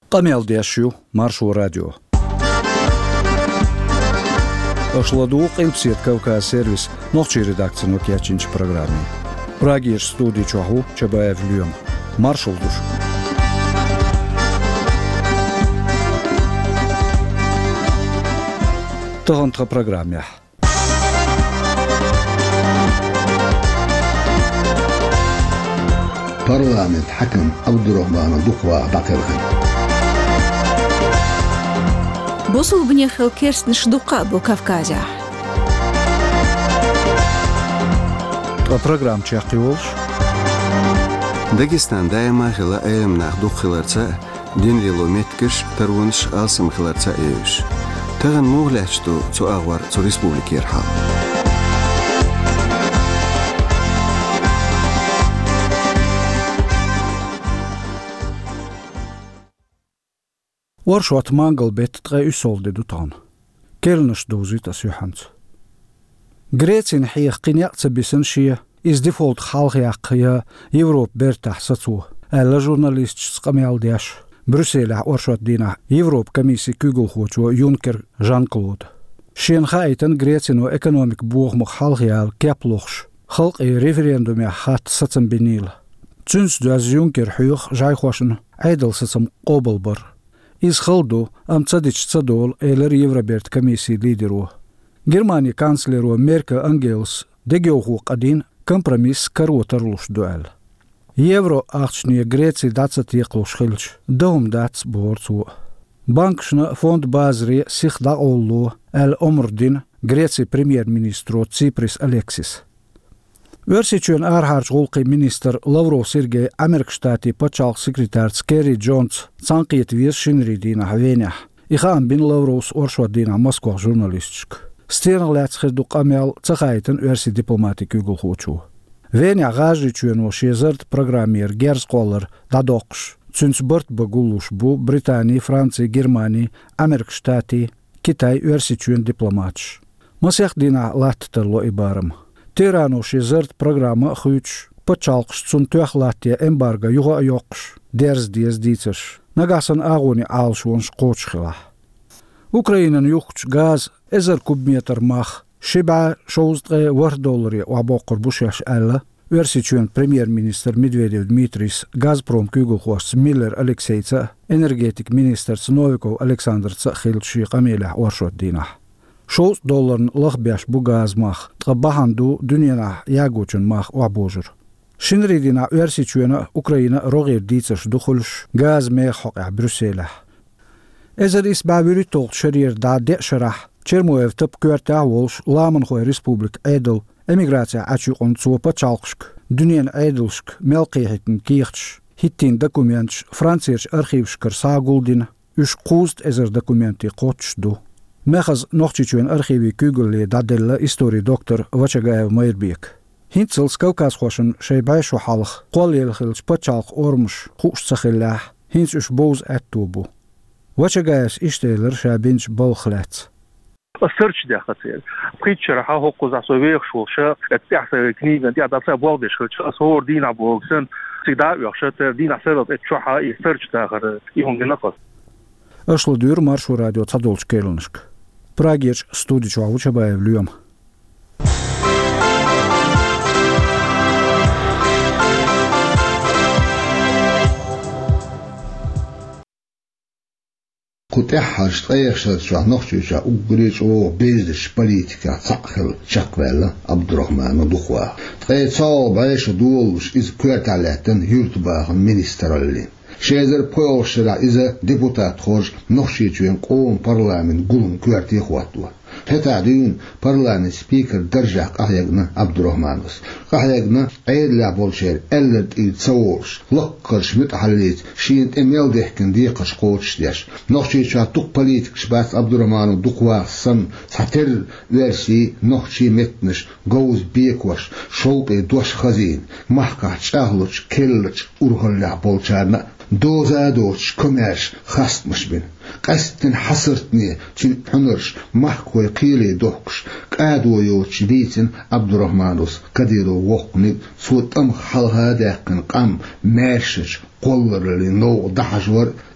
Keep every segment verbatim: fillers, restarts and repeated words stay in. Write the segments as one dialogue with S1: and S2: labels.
S1: قميل ديشيو مارشو راديو Ошладук импсиет Кавказ сервис ночи редакция нокиячинч программе. Прагиш студии чаху Чабаев Люем. Маршал душ. Тагантра программе.
S2: Парламент حكم عبد الرحمن دقوا بقرخن.
S3: بوصل بني خل كيرس نشدوقا بو كافكازا.
S1: программ чахтиолш.
S4: Дагестан дайма хила эм нахдук хиларца дин лилометкиш тарвунш алсам хиларца эйш. Таган муглачту цу агвар цу республики ерхал.
S1: Warshot mangel bet tre usolde dutan. Kelnus dozitas juhans. Gretsin hiyaq qiniyaqtsa bisan shia is default xalqiyaqqiya Европ бертах сацу. Alla journalist sqamialdiash. Брюсселя Warshot dina Европ комиссии күгл хочу Юнкер Жан-Клод. Шен хайтан Грецину экономик буғмық xalqiyal кеплохш. Xalq e referendumя хат сацам бенил. Цүнс дуаз Юнкер хүйық жайхошын айдал сацам qobal бар. Из халду амцадич цадол элер Евроберт комиссии лидеру. Германия канцлеру Меркель Ангелс дегеоху qadin компромисс каротарлуш дуэл. Евро ахчния Греции дацат еклуш хилч. Дом дац борцу. Банкшна фонд базри сихда оллу эл омрдин Греции премьер-министру Циприс Алексис. Версичуен архарч гулqi министр Лавров Сергей Америкштати пачалq секретарц Керри Джонс цанqiet vies шинридина хавеня. Ихаан бин Лавровс оршвадина Москва журналистчик. Стенлацхер дуqamel цахайтен верси дипломатик угл хочу. Веня гажичуен о шезерт программер Герсколер дадоqш. Цүнс борт багулуш бу Британия, Франция, Германия, Америкштати, Китай версичуен дипломатш. Масяхдина латтерло ибарам. Тирану шезерт программа хуйч пачалqш цун туахлатия эмбарго юга йоqш дерз диез дицеш. Нагасан агуни алшунш qочхила. Украинан юхч газ эзер кубметр мах шиба шоуздре вар доллари вабоқр бушаш алла. Версичуен премьер-министр Медведев Дмитрис, Газпром Кюгулхос Миллер Алексейца, энергетик министр Новиков Александрца Хилчи Камеля Warshot dina. шесть долларн лахбяш бугаз мах, трабаханду дуньяна ягучен мах вабожер. Шинридина версичуена Украина рогер дицеш духульш газ мехоқ Брюсселя. Эзер избавили толк шерир да дешарах, чермуев тып кюрта волш ламан хой республик эдл, эмиграция ачу он цуопа чалқшк, дуньян эдлшк, мелқихитн кихтш, хиттин документш, францирш архившкар сагулдин, уш қуст эзер документи қотшду. Мехаз нохчичуен архиви күгілі даделла истории доктор Вачагаев Майрбек. Хинцелс Кавказхошын шейбайшу халық, қол елхилч пачалқ ормыш, құшсақиллах, хинц уш боз әттубу. Вачагаевс иштейлер шабинч болхлац.
S5: السيرش ده خسير بريتشر ها هو قزع سويخ شو شا تحسب كنيجا دي عدسة بوالدش شو صور دينا بوكسن سيدا يخشت دينا سبب اتشوحها السيرش ده غير يهم جنقص
S1: أشلو دير مارشو راديو تصدولش كيلنشك براغيش ستودي شو Чабаев Люем.
S2: Кутехар штаешер шо нохчуша угрич о бездеш политика цахел чаквела Абдурахман духва. Тайцал баеш дулш из кварталетен юртбахан министралли. Шезер поошра из депутат хош нохчичуен қом парламент гулун кварти хватуа. Хетадин парламент спикер держак ахягна Абдурахманус. Ахягна айдла болшер эллет и цаош локкарш митахаллит шиент эмел дехкен диқаш қоч деш. Нохчича тук политик шбас Абдурахману духва сан сатер версии нохчи метнеш гоуз бекваш шолпе дош хазин махка чахлуч келлуч урхалла болчарна دوزا دوش كماش خاست مشبن قستن حصرتني تشن حنرش محكوي قيلي دوكش قادو يوش ديتن عبد الرحمانوس كديرو وقني صوت ام حلها داقن قام ماشش قولر اللي نو دحجور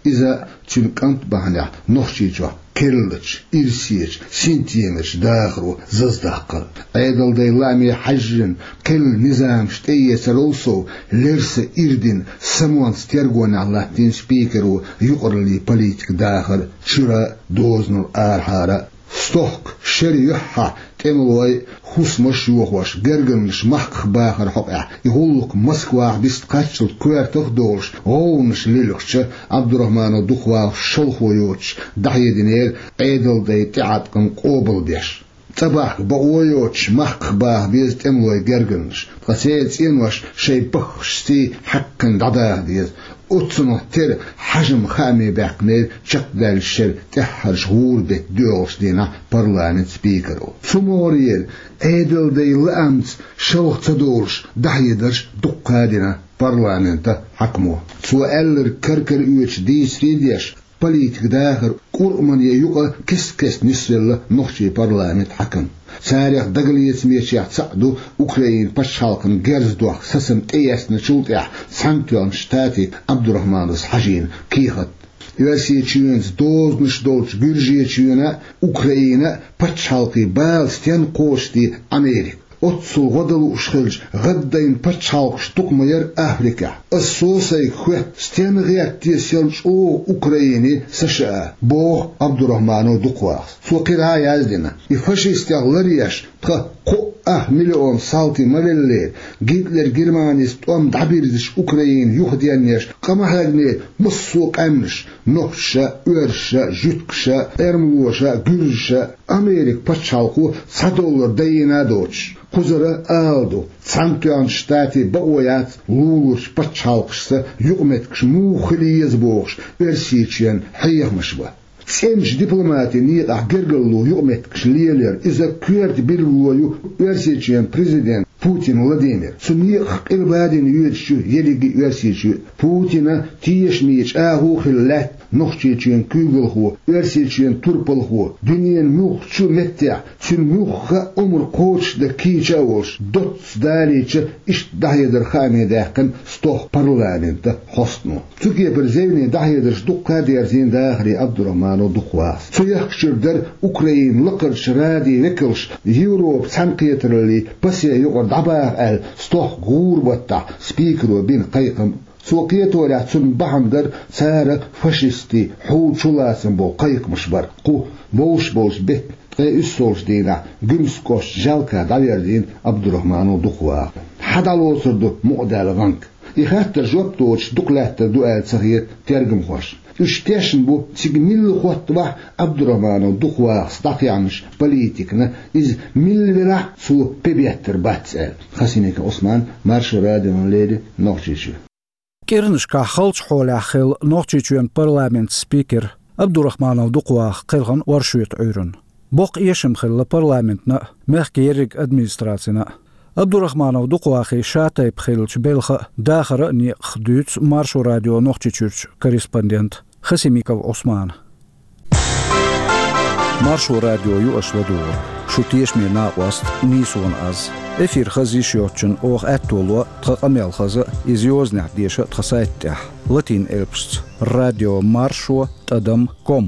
S2: إذا تنكنت بهنا نخشيجوا كلش إرسيج سنتيمش داخرو ززدقل أيضا ديلامي حجن كل نظام شتية سلوسو لرس إردن سموان ستيرغون على تين سبيكرو يقرلي بوليتك داخل شرا دوزنو آرحارة ستوك شريحة تملوي خوس مشيوخ واش جرجنش محق باخر حقع يقولك مسكوا بيست قاتشل كوير تخدولش غونش ليلوش عبد الرحمن دخوا شلخو يوتش دحي دينير عيدل دي تعاتقن قوبل ديش تباك بقويوتش محق باخ بيز تملوي جرجنش قسيت إنوش شي بخشتي حقن دعاه ديز أتصنع تر حجم خامي باقنير شقدال الشر تحر شهور بيت دوغش دينا برلامنت سبيكرو سمورير ايدل دي لأمت شلوخ تدورش دحيدرش دقا دينا برلامنت حكمو سوالر كركر اوش دي سريديش بليتك داخر قرمان يوقع كس كس نسل نخشي برلامنت حكم تاريخ دقليت ميشيح تسعدو أوكرين بشالقن جرزدوخ سسم تيسن شلطيح سانتيون شتاتي عبد الرحمن حجين كيخت يوسي تشيونز دوز مش دولش بيرجي تشيونا أوكرينا بشالقي بالستين قوشتي أمريكا أتصل غدلو أشخلج غدين بشالق شتوكمير أفريكا السوسي خوه ستين غيرتي سيلش أو أوكريني سشاء بوغ عبد الرحمن دقواس سوقيرها يازدنا يفشي استغلريش تخ قو أه مليون سالتي مليلير جيتلر جرمانيس توم دعبيرزش أوكرين يخديانيش قمهلني مصوق أمنش نوشا ورشا جوتكشا إرموشا جرشا أمريك بشالقو سادولر دينا دوش قزرة آلدو سانتيان شتاتي بقويات لولوش بشالقشتا يقمتكش موخليز بوغش برسيتشين حيخ مشبه سينش دبلوماتي نيت أحجرلو يقمتكش ليلر إذا كيرت بيلويو برسيتشين بريزيدنت Путин Владимир, сумех ирбадин юрчу елиги юрсичу, Путина тиешмич агухиллат, нохчичен кюглху, юрсичен турпалху, дуньен мухчу меття, чун мухха умр коч да кичавош, дот сдалича, иш дахедер хами дахкан, стох парламента хостну. Цуке перзевни дахедер штука дерзин дахри Абдурахману духвас. Цуяхширдер Украин лакарш ради векелш, Европ санкетерли, пасия югар دبا ال ستوخ غوربتا سبيكرو بين قيقم سوقيتو لا تسن بحمدر سار فاشيستي حول شلاسن بو قيق مشبر قو بوش بوش بيت قي اسولش دينا جمسكوش جالكا دايردين عبد الرحمن دخوا حدا لوسردو مقدال غنك يخاطر جوب توش دقلات دوال صغير ترجم خوش اشتاشن بو تيجميل خوتبا عبد الرحمن دخوا استقيانش بوليتيكنا از ميل بلا سو بيبيتر باتسال خاسينيك عثمان مارش راديو ليدي نوخشيشو
S1: كيرنش كا خلص حول اخيل نوخشيشون بارلمنت سبيكر عبد الرحمن دخوا قيلغن ورشويت عيرن بوق يشم خل بارلمنتنا مخكيرك ادمنستراتينا عبد الرحمن دقواخي شاتي بخيلش بلخ داخر ني خدوت مارشو راديو نوخشيشوش كوريسبوندنت خسيميكو عثمان مارشو راديو يو اشلدور شو تيشمي ناقوست نيسون از افير خزيش يوتشن اوغ اتولو تقاميل خز ازيوزنح ديش تخسايتح لاتين البست راديو مارشو تدم كوم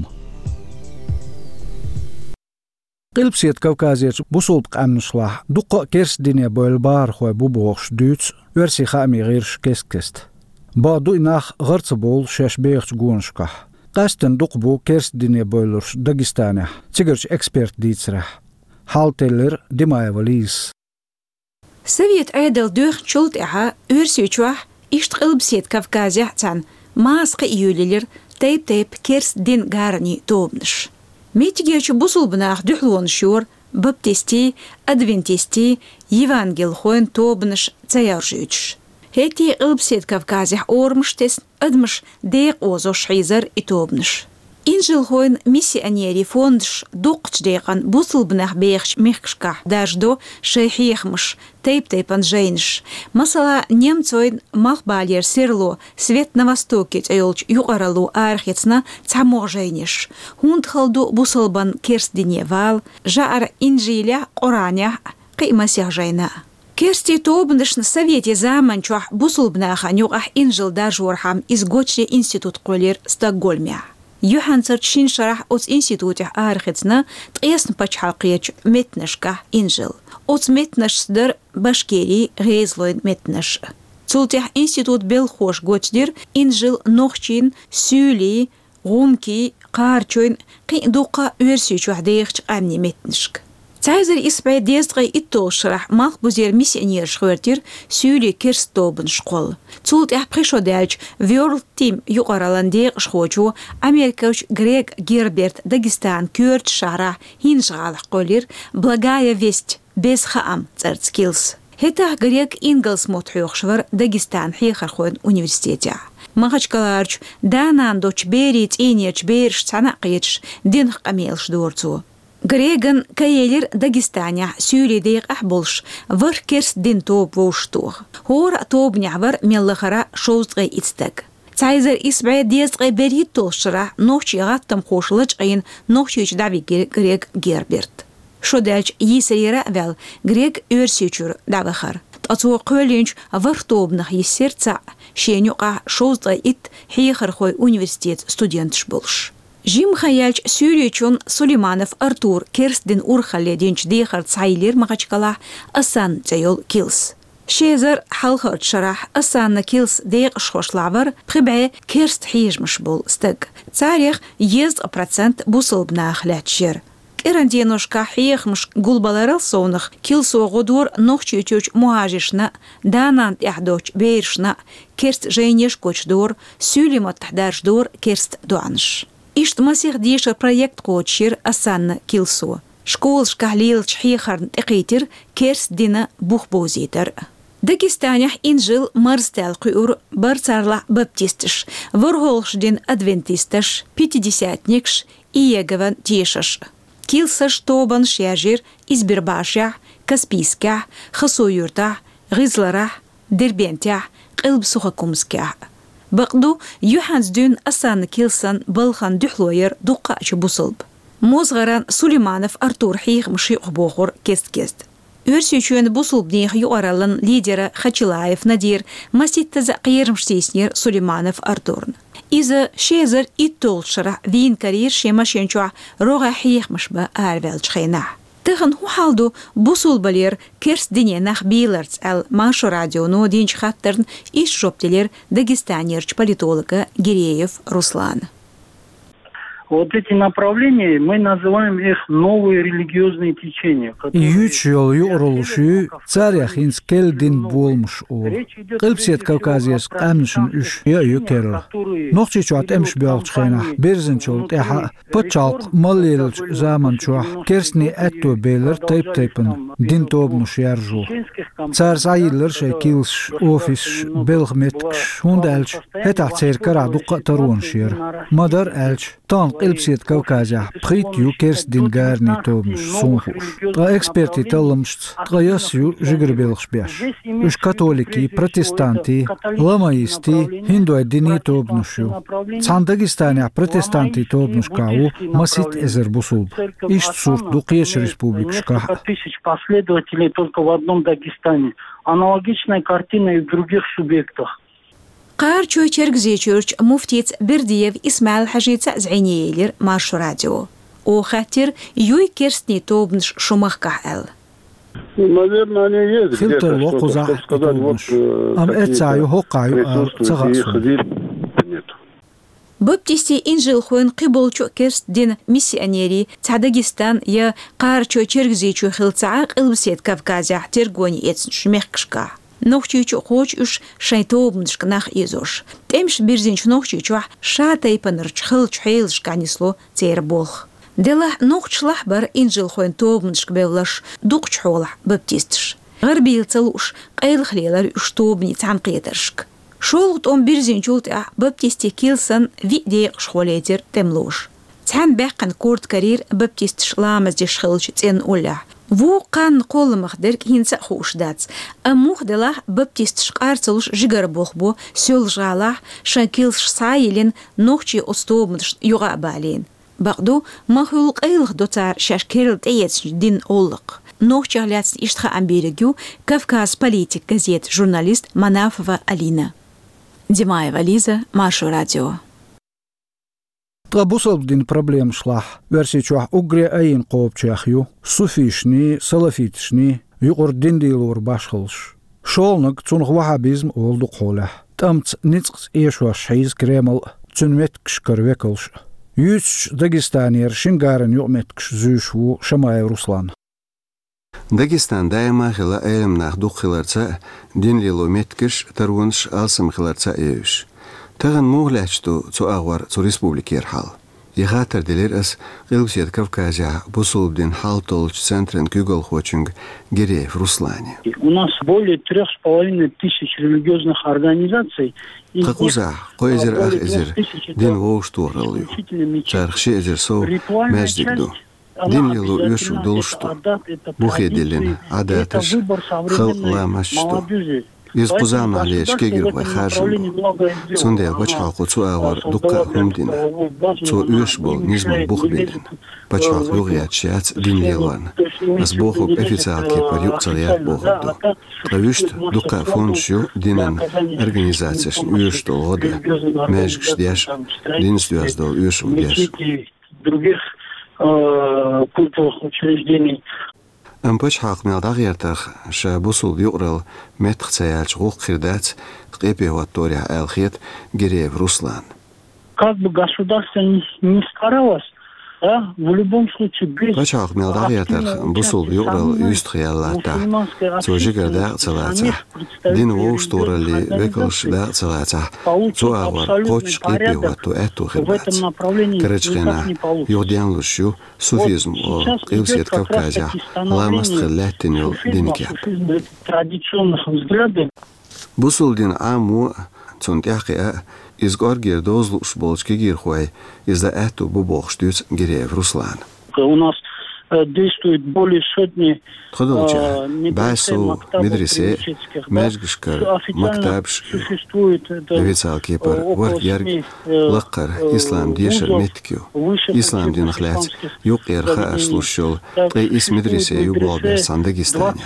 S1: قلبسيت كوكازيت بوصلت قامنشلاح دقة كيرس دنيا بولبار خوي بوبوغش دوتس ورسي خامي غيرش كيسكست بعدو إناخ غرتبول شاش بيغش جونشكح قاستن دقبو كيرس دنيا بولرش داغستانح تيغرش اكسبيرت ديتسرح حال تيلر ديمايا وليس
S3: سويت عيدل دوغ تشولت إعا ورسيوشوح إشت قلبسيت كوكازيح تان ماسق إيوليلر تيب تيب كيرس دين غارني توبنش ميتيجيش بوصل بناخ دحلون شور بابتستي أدفنتستي يفانجيل خوين توبنش تيارجيوش هيتي قلبسيت كافكازيح أورمشتس أدمش ديق وزوش حيزر إتوبنش إنجل خوين ميسيانيري فوندش دوقش ديقان بوصل بناخ بيخش ميخشكح داجدو شيخيخمش تيب تيبان جينش مثلا نيمцоин مخبالير سيرلو سويت на востоке تأيولش يقرلو آرخيتنا تعمو جينش هوند خلدو بوصلبان كيرس دينيوال جار إنجيليا قرانيا قيمة سيغ جينا Керсти тобндышны Совете zaman чуах бусулбнаха нюгах инжил дажворхам из Гочли институт колер Стокгольме. Юханцер чин шарах от институте архицна тъясн пачхалқияч метнышка инжил. От метныш сдыр Башкирии гейзлойн метныш. Цултях институт белхош гочдир инжил нохчин сюли гумки қарчойн қиндуқа өрсүй чуахдейхч амни метнышк. Цайзер испай дезгай иттол шрах мах бузер миссионер шхвертир сюли керстобын школ. Цултях пришодельч World Team юқараландег шхочу Америкауч Грег Герберт Дагестан кёрт шара хинжгалах колир благая весть без хаам церцкилс. Хетах Грег Инглс мотхёхшвар Дагестан хихархойн университете. Махачкаларч данан доч берит инеч берш цанақич динх амелш дорцу. Греган каелер Дагестане сюлидег ахболш вар керс дин топ воштух. Хор топ нявар меллахара шоузгай ицтаг. Цайзер исбай дезгай берит толшра нохчи гаттам хошлыч айн нохчич дави Грег Герберт. Шодельч йисерера вел Грег өрсючур давахар. Тацу көлинч вар тобнах йисерца шенюqa шоузгай ит хихархой университет студентш болш. Жим хаялч сюречун Сулейманов Артур Керстдин урхале денч дехар цайлер махачкала асан цайол килс. Шезер халхарт шарах асанна килс дег шхошлавар прибе керст хижмш бол стык. Царих езд процент бусылбнах лячер. Керанденушка хихмш гулбаларал сонах килсо годур нохчучуч муажишна данант яхдоч бейршна керст жейнеш кочдор сюлемат тахдаждор керст дуанш. Ишт масих дишер проект кочир асанна килсо. Школ шкалил чхихарн текитер керс дина бухбозитер. Дагестанях инжил марстел кур барцарла баптистиш, ворголш дин адвентистиш, пятидесятникш и егаван тишаш. Килсаш тобан шяжир избирбашях, Каспийскях, Хасуюртах, Гизларах, Дербентях, Кылбсухакумскях. Бақду юханс дюн асан килсан балхан дюхлоер дуqa чубусылб. Мозгаран Сулейманов Артур хих мши бохор кест-кест. Өрсючуен бусылбнех юаралан лидера Хачилаев Надир маситта зақиермштеснер Сулейманов Артурн. Иза шезер иттолшара вин карьер шемашенчуа рога хих мшба арвелчхейна. Тыгын хухалду бусулбалер керс диненах биларц ал Машу радио но динч хаттерн иш жоптелер дагестанерч политолога Гиреев Руслан.
S6: Вот эти направления мы называем их новые религиозные течения.
S1: Юч йол юролушу царях инс келдин болмуш ол. Кылпсет Кавказиес амншин үш я юкерл. Нохчи чуат эмш бялчхена берзен чолт эха почалт маллелч zaman чуа керсни этто белер тайп тайпен дин тобмуш яржу. Цар сайылыр шекилш офис белгметкш хундалч это церкара дука таруаншир. Мадар элч тан Кылпсет Кавказия притю керс дин гарни тобмуш сунхуш. Та эксперти талымшт таясю жигрбелш бяш. Уж католики, протестанти, ламаисти, хиндуай дини тобнушу. Цан Дагестане протестанти тобнушкау масит эзербусулб. Ишт сурт дукеш республикшка.
S6: Тысяч последователей только в одном Дагестане. Аналогичная картина и в других субъектах.
S3: قار چو چرگزی چورچ مفتیت بردیف اسماعیل حجیت زعینیلر مارش رادیو. او خاطر یوی کرسنی توبنش شمخ کهل.
S7: Наверное, они есть.
S1: Фильтр локуза.
S7: Сказать, вот...
S1: Ам эцаю хокаю цагасу.
S7: Нет.
S3: Баптисти инжил хуэн қиболчу керст дин миссионери ца Дагестан я قار چو چرگزی چو خلцаақ илбсет Кавказия тергони эцнш мехкшка. Нохчичу хоч уж шайтообнышк нах изош. Темш бирзинч нохчичу шатай панырч хылч хейлш канисло цейр болх. Дела нохчлах бар инжил хоен тообнышк бевлаш дукч холах баптистш. Гарбил целуш қайлхлелар уж тообни цам қетершк. Шолгт он бирзинчулт а баптисти килсан видеq шхолетер темлош. Цам бэккан корт карир баптистш ламаз деш хылч цен уля. Ву кан қолымық дерк хинца хушдац. Амух делах баптист шқарцалуш жигар бохбо сёл жғалах шанкилш сайылен нохчи остобмдш юға бален. Бақду махул қайлық дотар шашкерл тейец дин олық. нохча гляц иштха амберегю Кавказ политик газет журналист Манафова Алина. Димаева Лиза, Маршу радио.
S1: Трабусал дин проблем шлах. Версий чуах угре аин qoobчахю, суфишни, салафитшни, юқур диндилур башхылш. Шолнак цунх вахабизм олду қолах. Тамц ницкс ешуа шайз кремал цунмет кшкарвекалш. Юч Дагестанер шингарен юмет кшзюшву Шамай Руслан.
S4: Дагестан дайма хила элемнах духиларца динлилу меткиш тарунш алсам хиларца эвш. Таган муглачту цу агвар цу республики ерхал. Егатар дилер ас Гилгсет Кавказя бусулбдин халтолч центрен кюгал хочинг Гиреев Руслане.
S6: У нас более трех с половиной тысяч религиозных организаций.
S4: Какуза, койзер ах эзер, дин воуштуралю. Чархши эзер со междикду. Дин лилу юшу долшту. Бухеделин, адаташ, хал ламашту. Из Пузана лечки гирвай хажим. Сонде бачхалку цу авар дука хумдина. Цу юш был низман бухбелин. Бачхалк югият шиац дин лилуан. Аз бухук официалки парюк царьят бухуду. Травюшт дука фоншю динан организацияш юш долода. Межг шдяш дин стюаз дол юш угяш.
S6: Других культурных учреждений.
S4: أمبش حق مالداغ يرتخ شابوسول يقرل متخ تسيالش غوق خردات قيبه والتوريح الخيط Гиреев Руслан.
S6: Как бы государство не старалось, а в любом случае без
S4: Бачах мелдав ятах бусул юрал юстхияллата. Цожигар да цалаца. Дин воуштурали векалш да цалаца. Цуавар коч қипи вату эту хибац. Карачхина юрдянлушу суфизм о Гилгсет Кавказя ламаст хиллаттин юл динкяп.
S6: Традиционных взглядов.
S4: Бусул дин аму цунтяхия из горгир дозлуш болчки гирхуай из да эту бубохштюц Гиреев Руслан.
S6: У нас действует более сотни
S4: Тходолча, Байсу, Медресе, Межгшкар, Мактабш, Вицалки пар Варгерг, Лаккар, Ислам Дишер Меткю, Ислам Динхляц, Юкерха Ашлушул, Трей из Медресе Юблобер Сандагистане.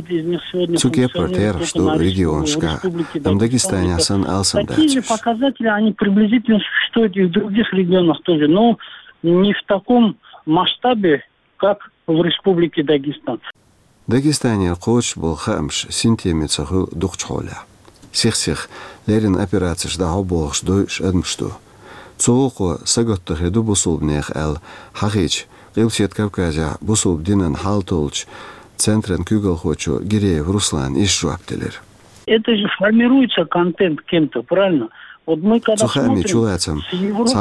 S4: Цукепар Тер, что регионшка, там Дагестане асан алсам дачиш.
S6: Такие же показатели, они приблизительно существуют и в других регионах тоже, но не в таком масштабе, как в Республике Дагестан.
S4: Дагестане коч был хамш синтемицаху духчхоля. Сих-сих лерин операцияш да оболш дойш адмшту. Цоуко саготтахи ду бусулбнех эл хахич Гилгсет Кавказя бусулбдинан халтолч центрен кюгал хочу Гиреев Руслан ишжуаптелер.
S6: Это же формируется контент кем-то, правильно? Вот мы когда
S4: смотрим с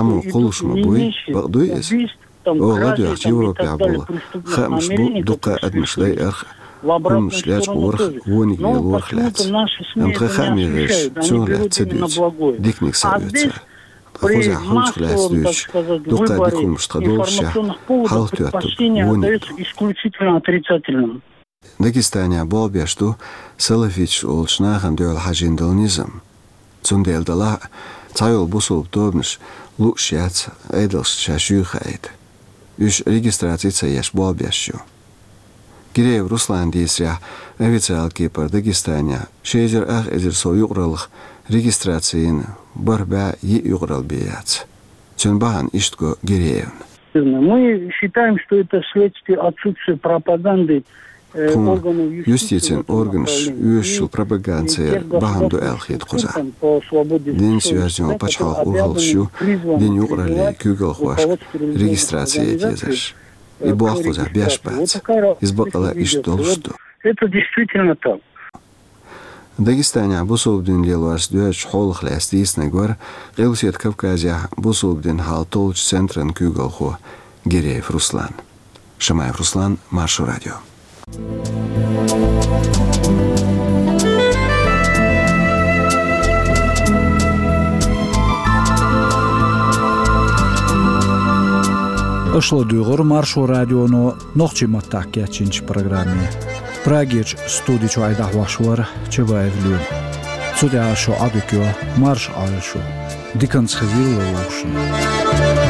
S4: Европы, идут Оладу ах Европе абула. Хамш бу дука адмишлей ах. Хум шляч урх воник лур хляц. Амтха хами веш цун ляц цедюц. Дикник савюца. Хоза хум шляц дюч. Дука дикум штадолша. Халту ату воник.
S6: Исключительно отрицательным.
S4: Дагестане болбяшту салафич олшнахан дёл хажин долнизм. Цун делдала цайол бусул тобнш лукшяц эйдлш шашюхайд. Үш регистрацица яш болбящу. Гиреев Руслан дейсря официалки пар Дагестане шезер ах эзер со югралых регистрациян барба е юграл бияц. Цунбахан иштко Гиреевн.
S6: Мы считаем, что это следствие отсутствия пропаганды
S4: Юстицин органш юшил пропаганция баханду элхит куза. День связан пачхал ухалшу, день юграли кюгал хуаш, регистрация тезаш. И бог куза бяшпац, избакала иштолшту.
S6: Это действительно так.
S4: Дагестане бусулбдин лелуаш дюэч холх ластисна гвар, Гилгсет Кавказя бусулбдин халтолч центрен кюгал ху Гиреев Руслан. Шамаев Руслан, Маршу радио.
S1: Ошло дюгор Маршу радионо нохчима такячинч программе. Прагич студич айдах вашвар чеваев люн. Судя шо адыкё марш айшу. Диканс хвилла уши.